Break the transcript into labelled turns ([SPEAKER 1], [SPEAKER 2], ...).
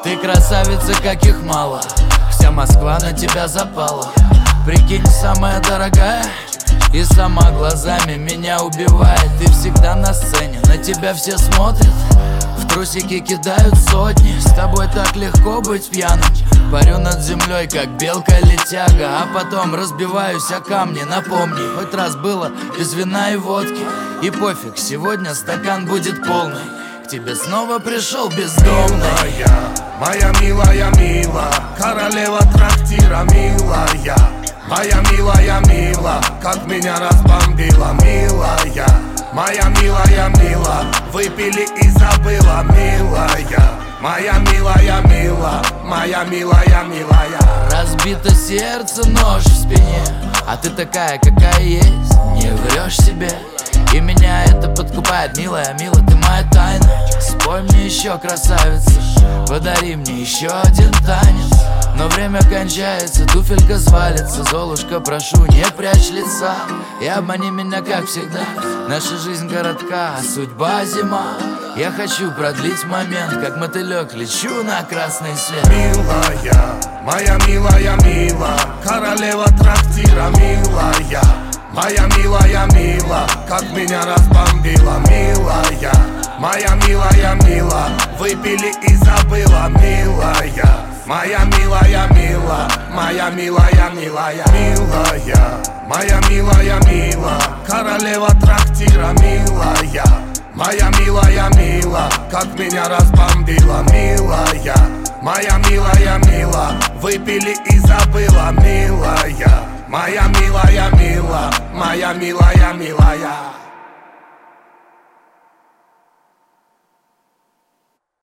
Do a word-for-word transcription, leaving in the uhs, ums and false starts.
[SPEAKER 1] Ты красавица, каких мало, вся Москва на тебя запала. Прикинь, самая дорогая, и сама глазами меня убивает. Ты всегда на сцене, на тебя все смотрят, в трусики кидают сотни. С тобой так легко быть пьяным. Парю над землей, как белка-летяга, а потом разбиваюсь о камни. Напомни, хоть раз было без вина и водки. И пофиг, сегодня стакан будет полный. К тебе снова пришел бездомный.
[SPEAKER 2] Милая, моя милая, мила, королева трактира, милая. Моя милая, мила, как меня разбомбила, милая. Моя милая, мила, выпили и забыла, милая. Моя милая, мила, моя милая, милая.
[SPEAKER 1] Разбито сердце, нож в спине, а ты такая, какая есть, не врешь себе. И меня это подкупает, милая, мила, ты моя тайна. Спой мне еще, красавица, подари мне еще один танец. Но время кончается, туфелька свалится. Золушка, прошу, не прячь лица и обмани меня, как всегда. Наша жизнь коротка, а судьба зима. Я хочу продлить момент, как мотылек лечу на красный свет.
[SPEAKER 2] Милая, моя милая, мила, королева трактира, милая. Моя милая, мила, как меня разбомбила, милая. Моя милая, мила, выпили и забыла, милая. Моя милая, мила, моя милая, милая. Милая, моя милая, мила, королева трактира, милая. Моя милая, мила, как меня разбомбила, милая. Моя милая, мила, выпили и забыла, милая. Моя милая, мила, моя милая, милая.